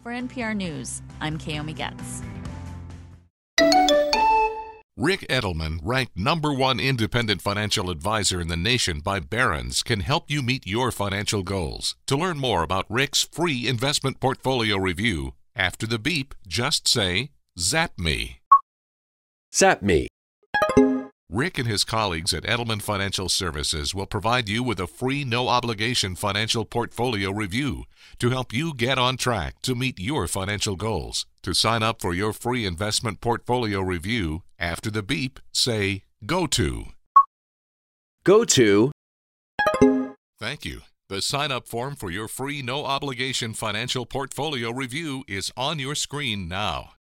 For NPR News, I'm Kaomi Getz. Ric Edelman, ranked #1 independent financial advisor in the nation by Barron's, can help you meet your financial goals. To learn more about Ric's free investment portfolio review, after the beep, just say, "Zap me." Zap me. Ric and his colleagues at Edelman Financial Services will provide you with a free, no-obligation financial portfolio review to help you get on track to meet your financial goals. To sign up for your free investment portfolio review, after the beep, say, "Go to." Go to. Thank you. The sign-up form for your free, no-obligation financial portfolio review is on your screen now.